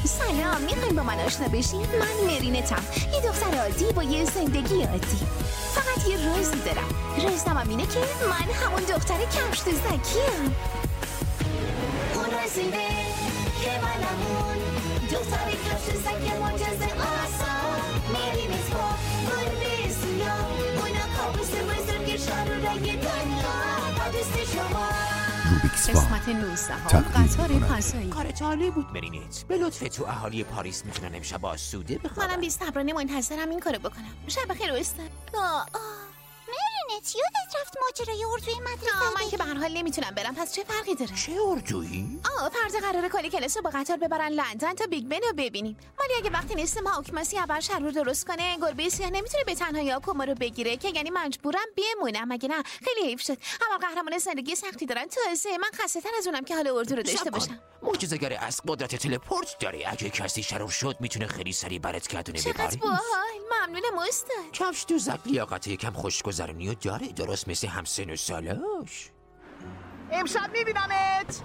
سلام، میخوایم با من آشنا بشین؟ من مرینتم، یه دختر عادی با یه زندگی عادی. فقط یه رازی دارم. رازم اینه که من همون دختر کفش زکیم. اون رازینه که منمون دختر کفش زکی معجزه آسان. مرینت با گربه سیاه، اونا کابوس بزرگشان رو رنگ دنیا با دوست شما. قسمت 19 قطار فضایی. کار جالب بود مرینت. به لطف تو اهالی پاریس میتونن امشب آسوده بخوابن. منم بی‌صبرانه منتظرم این کارو بکنم. شب بخیر استاد. مرینت یادت رفت ماجرای اردوی مدرسه؟ من که به هر حال نمیتونم برم، پس چه فرقی داره؟ چه اردویی؟ فردا قراره کلی کلاس رو با قطار ببرن لندن تا بیگ بن رو ببینیم. ولی اگه وقتی نیستم آکماسی اول شهر رو درست کنه، گربه سیاه نمیتونه به تنهایی آکوما رو بگیره که یعنی مجبورم بمونم. مگه نه؟ خیلی حیف شد. اما قهرمان زندگی سختی دارن، تازه من خسته تر از اونم که حال اردو رو داشته باشم. معجزه‌گر از قدرت تلپورت داره. اگه کسی شرور شد میتونه خیلی سریع برات گردونه به پاریس. باحال، ممنونم استاد. کفش تو زک لیاقت یکم خوشگذرونی داره، درست مثل همسن و سالاش. امشب میبینمت.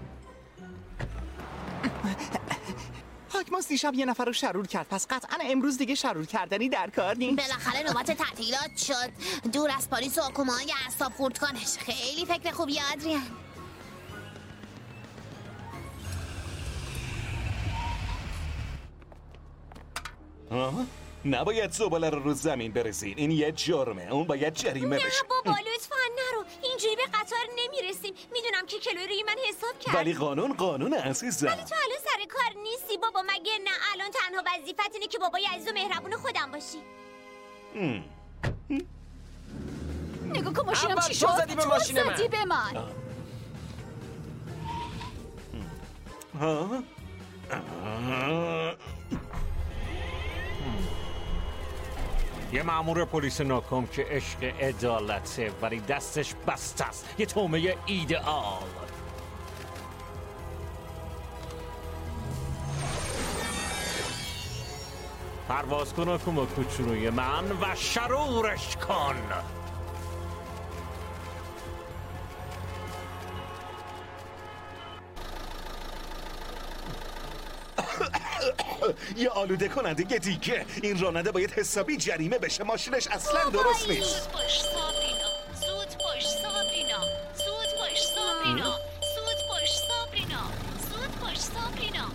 حاکماس دیشب یه نفر رو شرور کرد، پس قطعا امروز دیگه شرور کردنی در کار نیست. بالاخره نوبت تعطیلات شد. دور از پاریس و آکوما یه اعصاب خورد کنش. خیلی فکر خوبیه آدریان. نباید زباله رو زمین برسین. این یه جرمه. اون باید جریمه بشه. نه بابا لطفاً نرو. اینجوری به قطار نمیرسیم. میدونم که کلوی روی من حساب کرد. ولی قانون عزیزم. ولی تو الان سر کار نیستی بابا. مگه نه الان تنها وظیفت اینه که بابای عزیز و مهربون خودم باشی. نگاه کن ماشینم چی شد؟ زدی به ماشین من. زدی به من. یه مأمور پلیس ناکام که عشق عدالته ولی دستش بسته است. یه تومه ایدئال. پرواز کن آکوما کوچولوی من و شرورش کن. یه آلوده کننده دیگه. این راننده باید حسابی جریمه بشه. ماشینش اصلا درست نیست. زود باش سابرینا، زود باش سابرینا، زود باش سابرینا، زود باش سابرینا، زود باش سابرینا.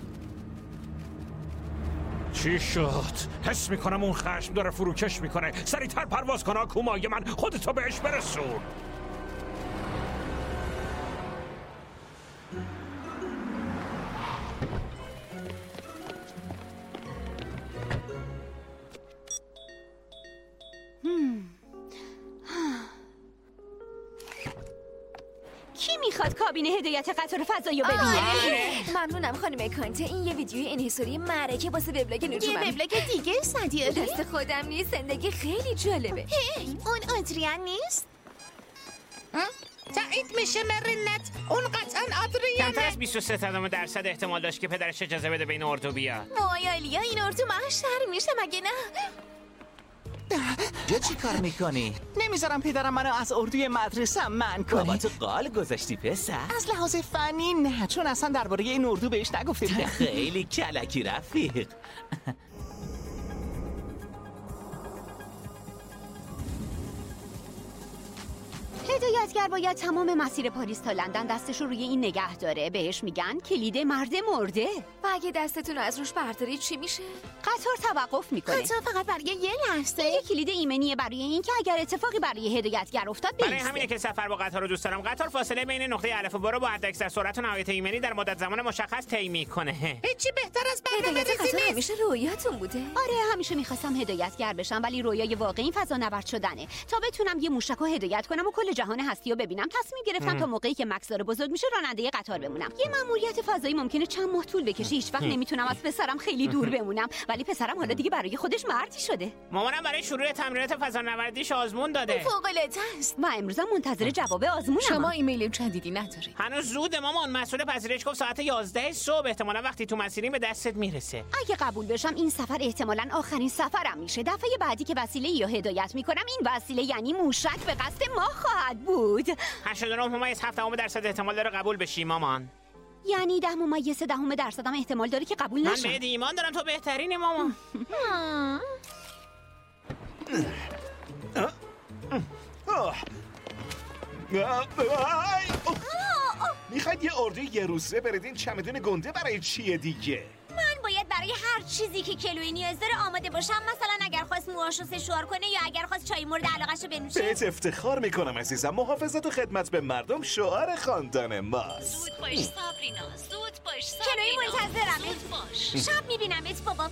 چی شد؟ حس میکنم اون خشم داره فروکش میکنه. سریعتر پرواز کن آکومای من، خودتو بهش برسون. کی میخواد کابین هدایت قطار فضایی رو ببینه؟ ممنونم خانم کانته. این یه ویدیوی انحصاری معرکه واسه وبلاگ نجومم. یه وبلاگ دیگه صدیه دست خودم نیست. زندگی خیلی جالبه. اون آدریان نیست؟ تایید میشه مرینت. اون قطعا آدریانه. کمتر از 23% احتمال داشت که پدرش اجازه بده به این اردو بیاد. وای آلیا، این اردو محشر میشه مگه نه؟ جا چی کار میکنی؟ نمیذارم پدرم منو از اردوی مدرسه من کنه. بابا تو قال گذاشتی پسر؟ از لحاظ فنی نه، چون اصلا درباره این اردو بهش نگفته بودم. خیلی کلکی رفیق. هدایتگر باید تمام مسیر پاریس تا لندن دستش رو روی این نگه داره. بهش میگن کلید مرد مرده. و اگه دستتون رو از روش بردارید چی میشه؟ قطار توقف میکنه. قطار فقط برای یه لحظه. یه کلید ایمنیه برای این که اگر اتفاقی برای هدایتگر افتاد برای بیسته. همینه که سفر با قطار رو دوست دارم. قطار فاصله بین نقطه الف و ب رو با حداکثر سرعت و نهایت ایمنی در مدت زمان مشخص طی میکنه. هیچی بهتر از هدایت قطار همیشه رویاتون بوده؟ آره همیشه میخواستم هدایتگر بشم، ولی رویای واقعی فضانورد شدنه. تا بتونم یه موشک رو هدایت کنم و کل جهان هستی رو ببینم، تصمیم گرفتم تا موقعی که مکس داره بزرگ میشه راننده قطار بمونم. یه مأموریت فضایی ممکنه چند ماه طول بکشه. هیچ وقت نمیتونم از پسرم خیلی دور بمونم، ولی پسرم حالا دیگه برای خودش مردی شده. مامانم برای شروع تمرینات فضانوردیش آزمون داده. فوق‌العاده است. و امروزم منتظر جواب آزمونم. شما ایمیل جدیدی نداری؟ هنوز زوده مامان. مسئول پذیرش گفت ساعت 11 صبح. احتمالاً وقتی تو مسیریم به دستت میرسه. اگه قبول بشم این سفر احتمالاً آخرین سفرم میشه. دفعه بعدی که وسیله‌ای رو هدایت میکنم این وسیله یعنی موشک به قصد ما خواهد بود. 89.7% احتمال داره قبول بشی مامان. یعنی 10.3% هم احتمال داره که قبول نشن. من بهت ایمان دارم، تو بهترینی ماما. میخواید یه اردوی یه روزه بردین چمدون گنده برای چیه دیگه؟ من باید برای هر چیزی که کلوی نیاز داره آماده باشم. مثلا اگر خواست موهاشو سشوار کنه یا اگر خواست چای مورد علاقه‌شو بنوشه. بهت افتخار میکنم عزیزم. محافظت و خدمت به مردم شعار خاندان ماست. زود باش سابرینا، زود باش سابرینا. کلوی منتظرمه. زود باش. شب میبینمت بابا.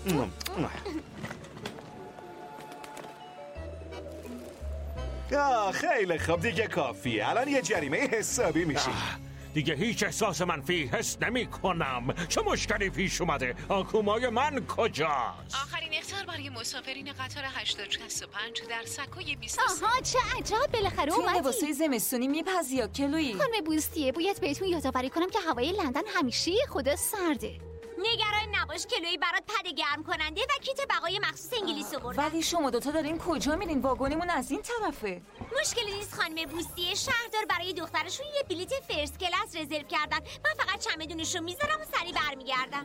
خیلی خوب دیگه کافیه. الان یه جریمه حسابی میشی. دیگه هیچ احساس منفی حس نمی کنم. چه مشکلی پیش اومده؟ آکومای من کجاست؟ آخرین اختار برای مسافرین قطار 865 در سکوی 23. آها چه عجب، بالاخره توی اومدی. لباسای زمستونی میپزی یا کلویی؟ خانم بوستیه، باید بهتون یادآوری کنم که هوای لندن همیشه خدا سرده. نگران نباش، کلوی برات پد گرم کننده و کیت بقای مخصوص انگلیس آوردم. ولی شما دوتا دارین کجا میرین؟ واگنمون از این طرفه. مشکلی نیست خانم بوستیه. شهردار برای دخترشون یه بلیت فرست کلاس رزرو کردن. من فقط چمدونش رو میذارم و سریع برمیگردم.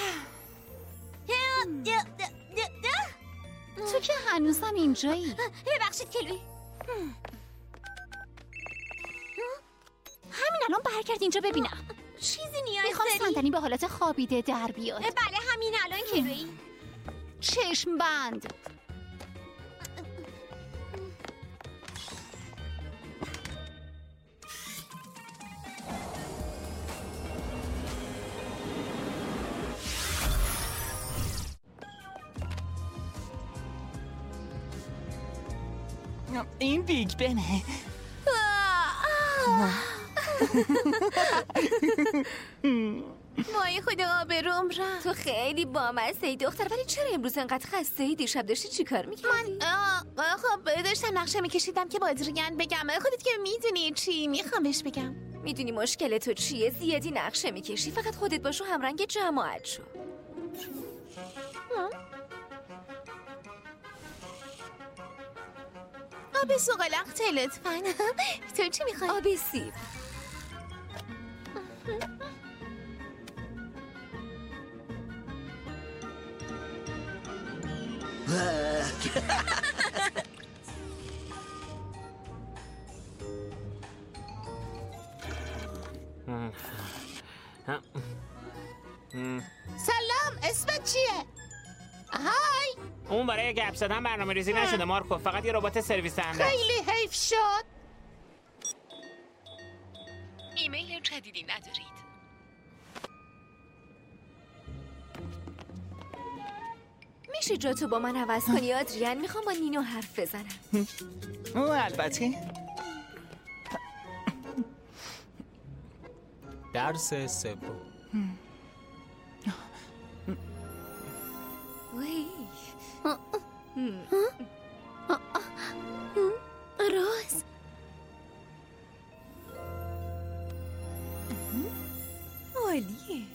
تو که هنوزم اینجایی. ببخشید کلوی. همین الان برگرد اینجا ببینم. چیزی نیاز میخوام داری؟ صندلی به حالت خوابیده در بیاد. بله همین الان کلوی. چشم بند. این بیگ بنه. وای خدا آبروم را. تو خیلی بامزه ای دختر، ولی چرا امروز انقدر خسته ای؟ دیشب داشتی چی کار میکردی؟ من خب داشتم نقشه میکشیدم که بازیگران بگم. خودت که میدونی چی میخوام بهش بگم. میدونی مشکل تو چیه؟ زیادی نقشه میکشی. فقط خودت باشو، همرنگ جماعت شو. آب سوغلقته لطفاً. تو چی میخوای؟ آب سیب. سلام، اسمت چیه؟ های. اون برای گپ زدن برنامه ریزی نشده مارکو، فقط یه ربات سرویس دهنده. خیلی حیف شد. ایمیل جدیدی ندارید. میشه جاتو با من عوض کنی آدریان؟ میخوام با نینو حرف بزنم. البته. درس سوم. وی روز عالیه.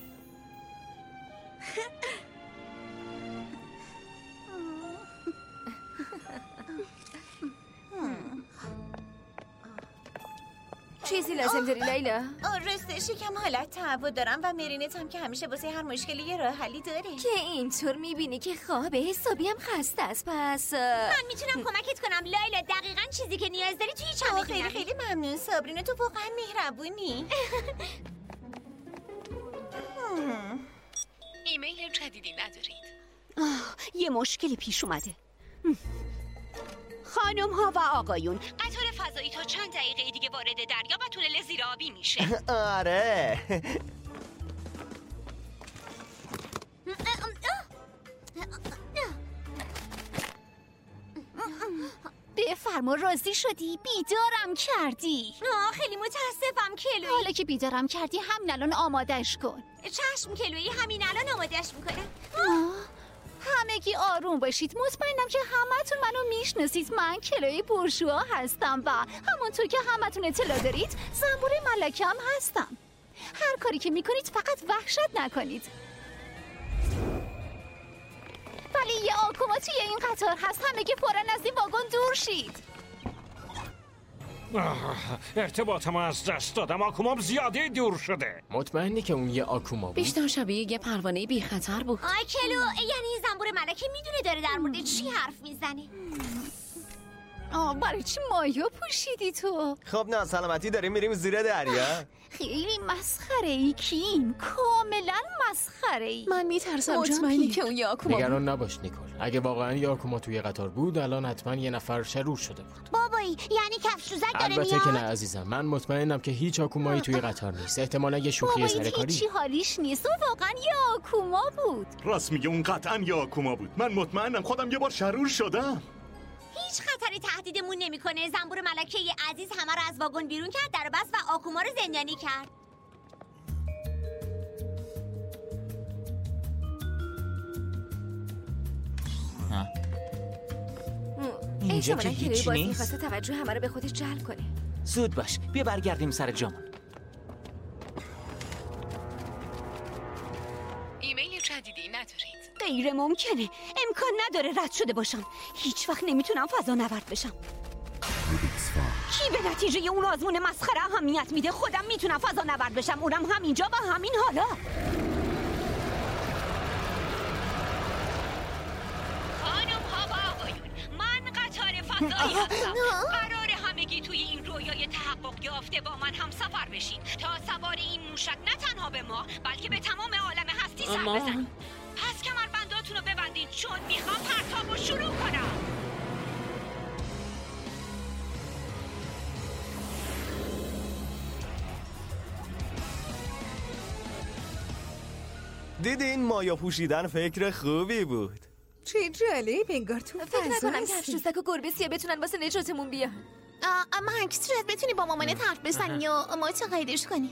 چیزی لازم داری لیلا؟ راستش یکم حالت تعب دارم و مرینت هم که همیشه واسه هر مشکلی یه راه حلی داره. که اینطور میبینی که خوابه حسابی هم خسته است. پس من میتونم کمکت کنم لیلا. دقیقاً چیزی که نیاز داری توی چمدونم. خیلی خیلی ممنون سابرینا، تو واقعا مهربونی. ایمیل جدیدی ندارید. یه مشکلی پیش اومده. خانم ها و آقایون، قطار فضایی تا چند دقیقه دیگه وارد دریا و تونل زیرآبی میشه. آره. بفرما راضی شدی؟ بیدارم کردی. خیلی متاسفم کلویی. حالا که بیدارم کردی همین الان آمادش کن. چشم کلویی، همین الان آمادش میکنم. همگی آروم باشید. مطمئنم که همتون منو میشناسید. من کلوی بورژوا هستم و همونطور که همتون اطلاع دارید زنبور ملکه هم هستم. هر کاری که میکنید فقط وحشت نکنید. ولی یه آکوما توی این قطار هست. همگی فوراً از این واگن دور شید. ارتباطم از دست دادم. آکومام زیاده دور شده. مطمئنی که اون یه آکوما بود؟ بیشتر شبیه یه پروانه بی خطر بود. آی کلو، یعنی زنبور ملکه میدونه داره در مورد چی حرف میزنه؟ برای چی مایا پوشیدی تو؟ خب نه سلامتی داریم میریم زیر دریا. خیلی مسخره ای کیم، کاملا مسخره ای. من میترسم مطمئنی که اون یه آکوما بود؟ نگران نباش نیکول، اگه واقعا یه آکوما توی قطار بود الان حتما یه نفر شرور شده بود. بابایی یعنی کفشوزک داره میاد؟ البته که نه عزیزم، من مطمئنم که هیچ آکومایی توی قطار نیست. احتمالاً یه شوخی سرکاری. هیچی حالیش نیست، اون واقعا یه آکوما بود. راست میگه، اون قطعا یه آکوما بود. من مطمئنم خودم یه بار شرور شدم. هیچ خطری تهدیدمون نمیکنه. زنبور ملکه عزیز همه رو از واگن بیرون کرد، در بست و آکوما رو زندانی کرد. اینجا که هیچی نیست. میخواسته توجه همه رو به خودش جلب کنه. زود باش، بیا برگردیم سر جامون. ایمیل جدیدی ندارید؟ غیر ممکنه، امکان نداره رد شده باشم. هیچ وقت نمیتونم فضا نورد بشم. کی به نتیجه اون آزمون مسخره اهمیت میده؟ خودم میتونم فضا نورد بشم، اونم همینجا و همین حالا. خانم ها و آقایون، من قطار فضایی هستم. قرار همگی توی این رویای تحقق یافته با من هم سفر بشین تا سوار این موشک نه تنها به ما بلکه به تمام عالم هستی سر بزنیم. پس کمربنداتون رو ببندید چون میخوام پرتاب رو شروع کنم. دیدین مایا پوشیدن فکر خوبی بود. چه جالب، انگار تو فکر نکنم کفشوزک و گربه سیاه بتونن واسه نجاتمون بیان. مکس شاید بتونی با مامانت حرف بزنی یا متقاعدش کنی.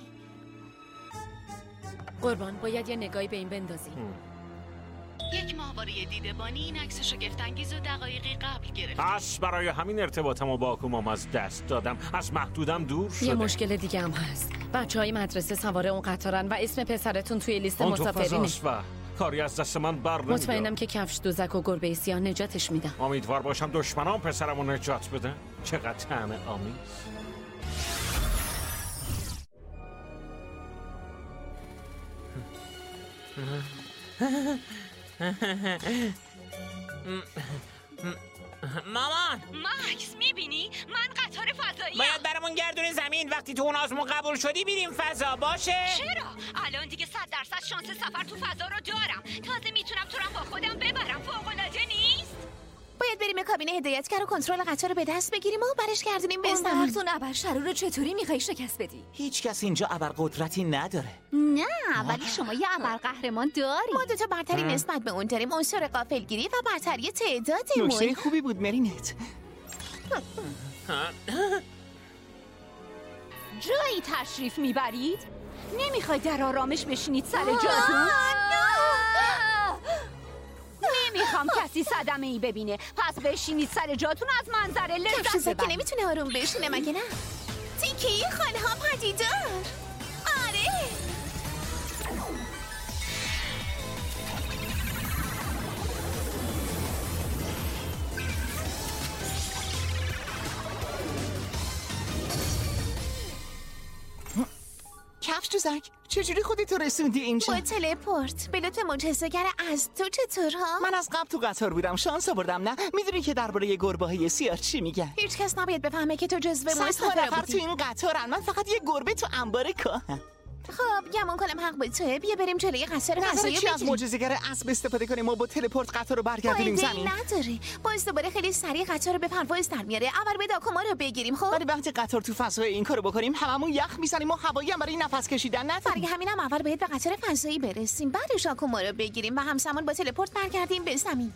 قربان باید یه نگاهی به این بندازی. 1 ماهواره دیدبانی این عکس شگفت‌انگیز و دقایقی قبل گرفت. پس برای همین ارتباطمو با آکومام از دست دادم. از محدودم دور شده. یه مشکل دیگه هم هست. بچهای مدرسه سوار اون قطارن و اسم پسرتون توی لیست مسافرینه. و کاری از دست من بر نمیاد. مطمئنم که کفش دوزک و گربه سیاه نجاتش میدم. امیدوار باشم دشمنان پسرمو نجات بدن. چقدر طعم آمیز. مامان مکس میبینی؟ من قطار فضایی باید برامون گردونی زمین. وقتی تو اون آزمون قبول شدی بریم فضا باشه. چرا؟ الان دیگه 100% شانس سفر تو فضا رو دارم. تازه میتونم تو رو با خودم ببرم. فوق‌العاده نیست؟ باید بریم کابین هدایتگر و کنترل قطار رو به دست بگیریم و برش گردونیم به اون وقت اون ابر شرور رو چطوری میخوای شکست بدی؟ هیچ کس اینجا ابرقدرتی نداره. نه ولی شما یه ابرقهرمان داری. ما دوتا برتری نسبت به اون داریم، عنصر غافلگیری و برتری تعدادمون. نکته خوبی بود مرینت. جایی تشریف میبرید؟ نمیخوای در آرامش بشینید سر جاتون؟ نمیخوام کسی صدمه ای ببینه، پس بشینید سر جاتون از منظره لذت ببرید. که نمیتونه آروم بشینه مگه نه؟ تیکه خالها پدیدار. آره کفشوزک چجوری خودتو رسوندی اینجا؟ با تلپورت. بلیت معجزه‌گر از تو چطور ها؟ من از قبل تو قطار بودم، شانس آوردم. نه میدونی که درباره گربه‌های سیاه چی میگن؟ هیچ کس نباید بفهمه که تو جزو مسافر نفر تو این قطارن. من فقط یه گربه تو انبار کاهم. خب گمان کنم حق به توه. بیا بریم جلوی قطار فضایی چی از معجزه‌گر اسب استفاده کنیم و با تلپورت قطار رو برگردونیم زمین؟ نداره. با استفاده خیلی سریع قطار رو به پرواز در میاره. اول به آکوما رو بگیریم. خب ولی وقتی قطار تو فضای این کارو بکنیم هممون یخ میزنیم و هوایی هم برای نفس کشیدن نداریم. برای همینم اول باید به قطار فضایی برسیم، بعدش آکوما رو بگیریم و همزمان با تلپورت برگردیم به زمین.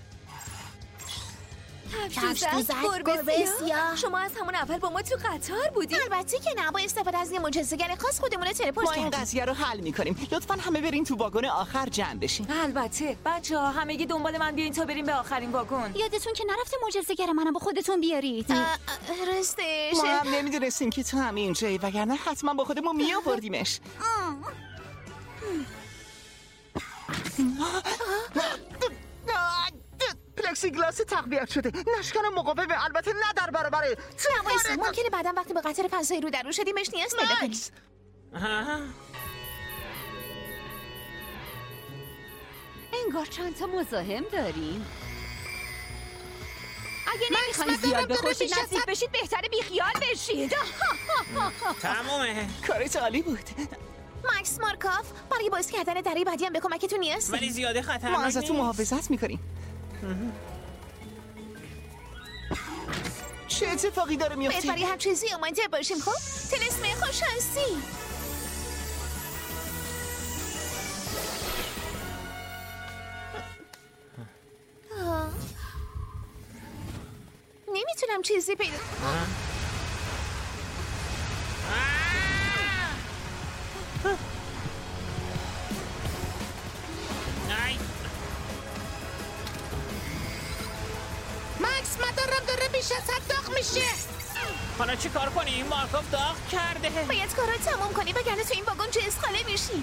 کفشوزک گربه سیاه. شما از همون اول با ما تو قطار بودید؟ البته که نه، با استفاده از یه معجزه‌گر خاص خودمون رو تلپورت کردیم. ما این قضیه رو حل می‌کنیم. لطفاً همه برین تو واگن آخر جمع بشین. البته بچه‌ها همگی دنبال من بیاین تا بریم به آخرین واگن. یادتون که نرفته معجزه‌گر منو با خودتون بیارید. راستش ما هم نمی‌دونستیم که تو هم اینجایی، وگرنه حتما با خودمون می‌آوردیمش. پلاکسیگلاس تقویت شده، نشکن مقاومه، البته نه در برابر ممکنه بعدم وقتی به قطار فضایی رو درو شدیم بهش نیاز پیدا کنیم. انگار چند تا مزاحم داریم. اگه نمیخواین زیاد بخوشید نزدیک بشید بهتره بیخیال بشید. تمومه. کارت عالی بود. مکس مارکاف، برای باز کردن دری بعدی هم به کمکتون نیاز. ولی زیاده خطرناک ما ازتون محافظت میکنیم. چه اتفاقی داره میفته؟ برای هر چیزی آماده باشیم. خب طلسم خوششانسی. نمیتونم چیزی پیدا. مکس مدارم داره بیش از حد داغ میشه. حالا چی کار کنیم؟ مارکوف داغ کرده. باید کار رو تموم کنی وگرنه تو این واگن چیز خاله میشی.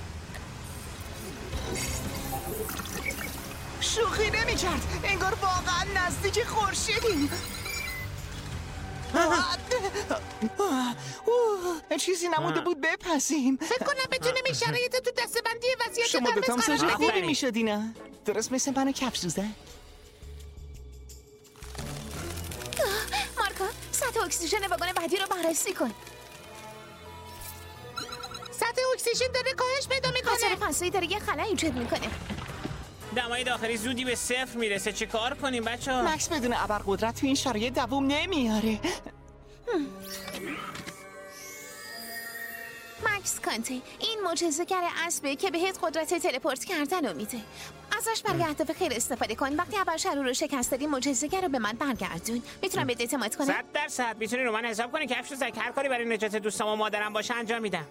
شوخی نمی کرد. انگار واقعا نزدیک خورشیدیم. چیزی نمونده بود بپسیم. فکر کنم بتونیم این شرایط تو دستبندی وضعیت شما قرمز دوتا قرار بدیم. خوبی میشدی نه؟ درست مثل من و کپسوزه. مارکا، سطح اکسیژن واگن بعدی رو بررسی کن. سطح اکسیژن داره کاهش پیدا میکنه. قطار فضایی داره یه خلا ایجاد میکنه. دمای داخلی زودی به 0 میرسه. چه کار کنیم بچه‌ها؟ مکس بدون ابرقدرت تو این شرایط دووم نمیاره. مکس کانتی، این معجزه‌گر اسبه که بهت قدرت تلپورت کردن رو میده. ازش برای اهداف خیر استفاده کن. وقتی ابرشرو رو شکست دادی معجزه‌گر رو به من برگردون. میتونم بهت اعتماد کنم؟ 100% میتونی رو من حساب کنی. کفش زک هر کاری برای نجات دوستام و مادرم باشه انجام میدم.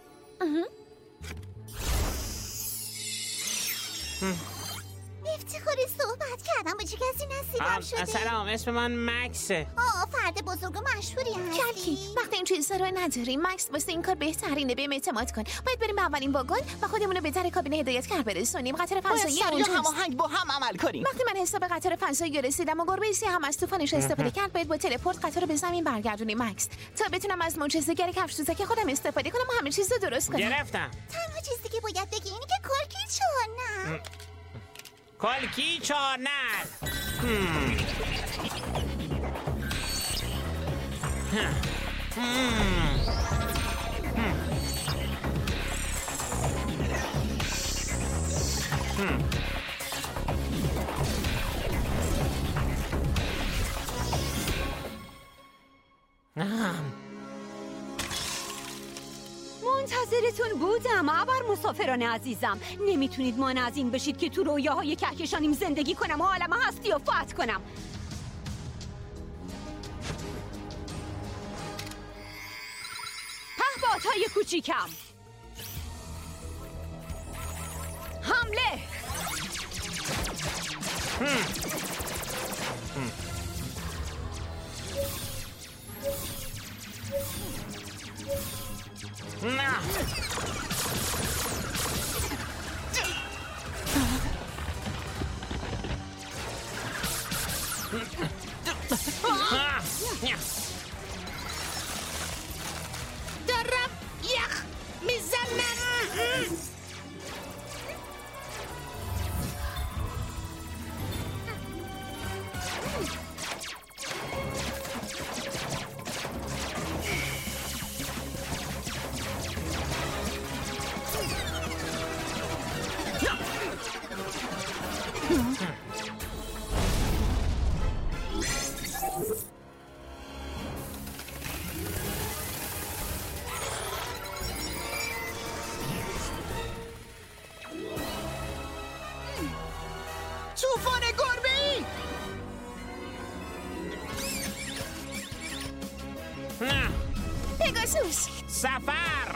افتخاری صحبت کردم با چه کسی نصیبم شده. سلام، اسم من مکسه. فرد بزرگ و مشهوری هستی. کلکی، وقتی این چیزا رو نداری مکس واسه این کار بهترینه. بهم اعتماد کن. باید بریم به اولین واگن و خودمون رو به در کابین هدایتگر برسونیم. قطار فضایی اونجاست. هماهنگ با هم عمل کنیم. وقتی من حساب قطار فضایی رسیدم و گربه سیاه هم از طوفانش استفاده کرد، باید با تلپورت قطار رو به زمین برگردونیم مکس، تا بتونم از معجزه‌گر کفش‌دوزک خودم استفاده کنم و همه چیز رو درست کنم. گرفتم. تنها چیزی که باید بگی اینه که کلکی چون نه. کلکی چانل. منتظرتون بودم ابر مسافران عزیزم. نمیتونید مانع از این بشید که تو رویاهای کهکشانیم زندگی کنم و عالم هستی و فتح کنم. پهپادهای کوچیکم، حمله. نه. دارم یخ میزنم. طوفان گربه‌ای. پگاسوس سفر.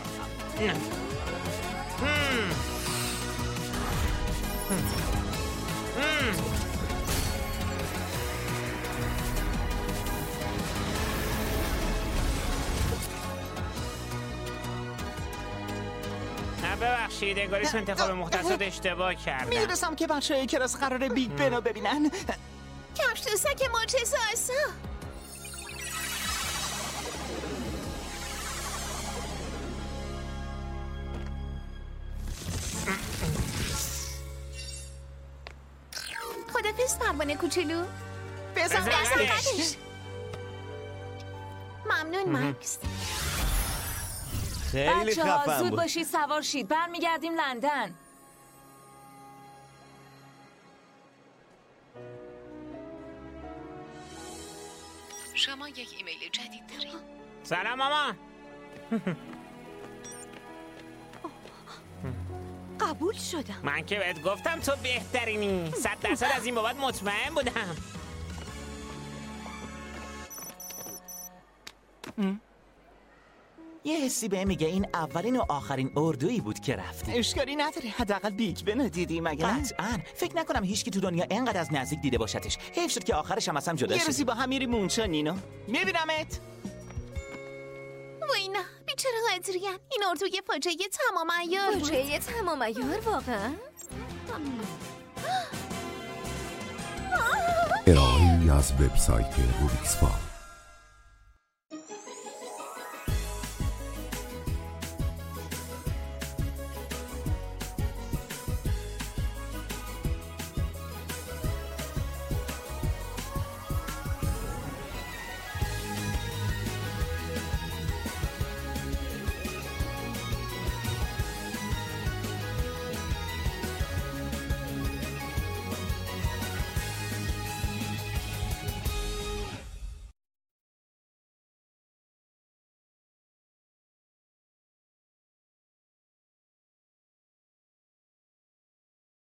ببخشید، انگار اسم انتخاب مختصات اشتباه کردم. میدونستم که بچه‌های کلاس قراره بیگ بن رو ببینن. کفش‌دوزک معجزه‌آسا. خدافظ پروانه کوچولو. بزن دستش. ممنون مکس. خیلی خفن زود بود. باشید سوار شید برمیگردیم لندن. شما یک ایمیل جدید دارید. سلام ماما. قبول شدم. من که بهت گفتم تو بهترینی. 100% از این بابت مطمئن بودم. یه حسی به میگه این اولین و آخرین اردویی بود که رفتی. اشکالی نداره، حداقل بیگ بن دیدی مگه نه؟ قطعاً. فکر نکنم هیچکی تو دنیا اینقدر از نزدیک دیده باشتش. حیف شد که آخرش هم اصلا جدا شد. یه روزی با هم میریم اونجا نینا. میبینمت. وای نه بیچاره ادریان، این اردو یه فاجعه تمام عیار بود. فاجعه تمام عیار واقعا؟ ارائه‌ای از وبسایت روبیکس